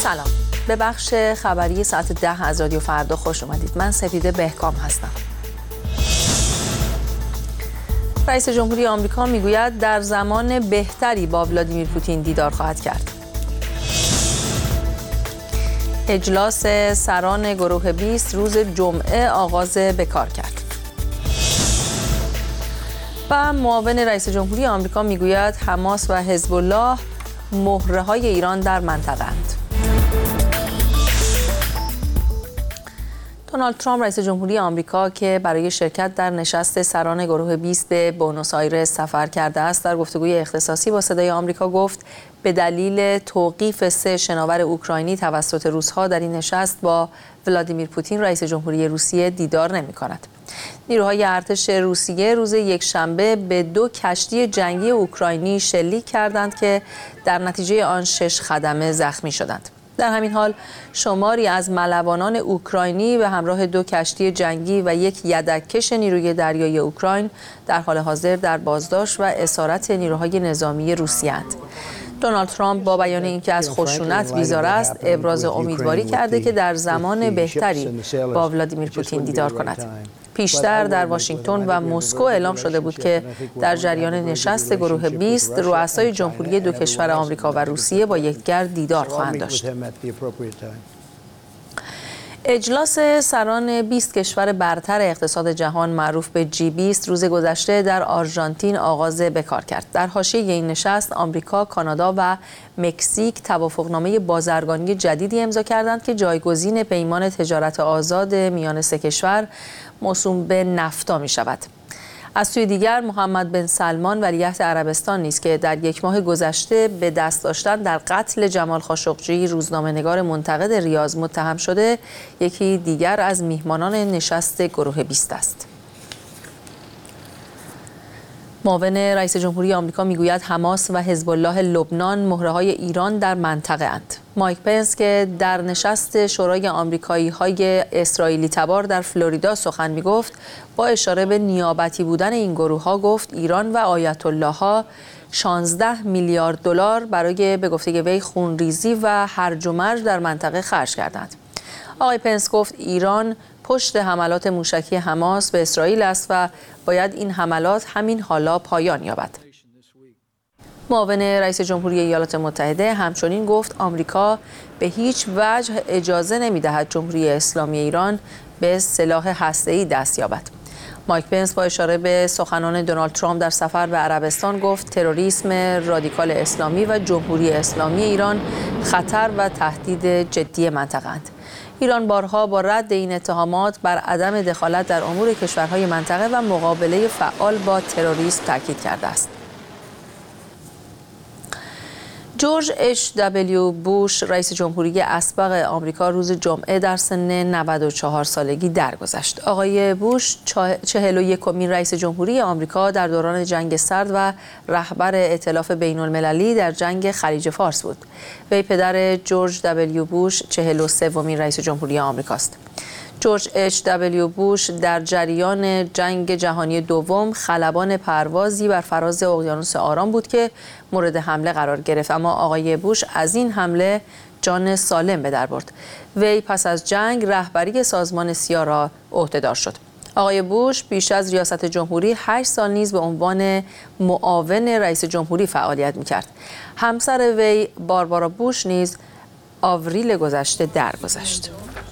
سلام، به بخش خبری ساعت 10 از رادیو فردا خوش اومدید. من سپیده بهکام هستم. رئیس جمهوری آمریکا میگوید در زمان بهتری با ولادیمیر پوتین دیدار خواهد کرد. اجلاس سران گروه 20 روز جمعه آغاز به کار کرد. و معاون رئیس جمهوری آمریکا میگوید حماس و حزب الله مهره‌های ایران در منطقه‌اند. دونالد ترامپ رئیس جمهوری آمریکا که برای شرکت در نشست سران گروه 20 به بوئنوس آیرس سفر کرده است، در گفتگوی اختصاصی با صدای آمریکا گفت به دلیل توقیف 3 شناور اوکراینی توسط روس‌ها در این نشست با ولادیمیر پوتین رئیس جمهوری روسیه دیدار نمی‌کند. نیروهای ارتش روسیه روز یکشنبه به 2 کشتی جنگی اوکراینی شلیک کردند که در نتیجه آن 6 خدمه زخمی شدند. در همین حال شماری از ملوانان اوکراینی به همراه 2 کشتی جنگی و 1 یدککش نیروی دریایی اوکراین در حال حاضر در بازداشت و اسارت نیروهای نظامی روسیه اند. دونالد ترامپ با بیان اینکه از خشونت بیزار است، ابراز امیدواری کرده که در زمان بهتری با ولادیمیر پوتین دیدار کند. پیشتر در واشنگتن و مسکو اعلام شده بود که در جریان نشست گروه 20 رؤسای جمهوری 2 کشور آمریکا و روسیه با یکدیگر دیدار خواهند داشت. اجلاس سران 20 کشور برتر اقتصاد جهان معروف به G20 روز گذشته در آرژانتین آغاز به کار کرد. در حاشیه این نشست آمریکا، کانادا و مکزیک توافقنامه بازرگانی جدیدی امضا کردند که جایگزین پیمان تجارت آزاد میان 3 کشور موسوم به نفتا می شود. از سوی دیگر محمد بن سلمان ولیعهد عربستان نیز که در 1 ماه گذشته به دست داشتن در قتل جمال خاشقجی روزنامه‌نگار منتقد ریاض متهم شده، یکی دیگر از میهمانان نشست گروه 20 است. معاون رئیس جمهوری آمریکا میگوید حماس و حزب الله لبنان مهره‌های ایران در منطقه اند. مایک پنس که در نشست شورای آمریکایی‌های اسرائیلی تبار در فلوریدا سخن میگفت، با اشاره به نیابتی بودن این گروه‌ها گفت ایران و آیت الله‌ها 16 میلیارد دلار برای به گفته وی خونریزی و هرج و مرج در منطقه خرج کردند. آقای پنس گفت ایران پشت حملات موشکی حماس به اسرائیل است و باید این حملات همین حالا پایان یابد. معاون رئیس جمهوری ایالات متحده همچنین گفت آمریکا به هیچ وجه اجازه نمی‌دهد جمهوری اسلامی ایران به سلاح هسته‌ای دست یابد. مایک پنس با اشاره به سخنان دونالد ترامپ در سفر به عربستان گفت تروریسم رادیکال اسلامی و جمهوری اسلامی ایران خطر و تهدید جدی منطقه‌اند. ایران بارها با رد این اتهامات بر عدم دخالت در امور کشورهای منطقه و مقابله فعال با تروریسم تاکید کرده است. جورج اچ.دبلیو. بوش رئیس جمهوری اسبق آمریکا روز جمعه در سن 94 سالگی درگذشت. آقای بوش 41مین رئیس جمهوری آمریکا در دوران جنگ سرد و رهبر ائتلاف بین‌المللی در جنگ خلیج فارس بود. وی پدر جورج دبلیو بوش 43مین رئیس جمهوری آمریکاست. جورج اچ.دبلیو. بوش در جریان جنگ جهانی دوم خلبان پروازی بر فراز اقیانوس آرام بود که مورد حمله قرار گرفت، اما آقای بوش از این حمله جان سالم به در برد. وی پس از جنگ رهبری سازمان سیا را عهده‌دار شد. آقای بوش بیش از ریاست جمهوری 8 سال نیز به عنوان معاون رئیس جمهوری فعالیت می‌کرد. همسر وی باربارا بوش نیز آوریل گذشته درگذشت.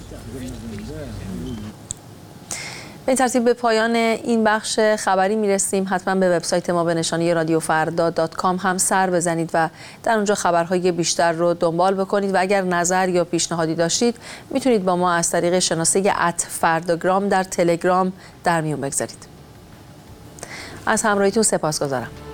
به این ترتیب به پایان این بخش خبری میرسیم. حتما به وبسایت ما به نشانی radiofarda.com هم سر بزنید و در اونجا خبرهای بیشتر رو دنبال بکنید و اگر نظر یا پیشنهادی داشتید میتونید با ما از طریق شناسه @فرداگرام در تلگرام در میون بگذارید. از همراهیتون سپاسگزارم.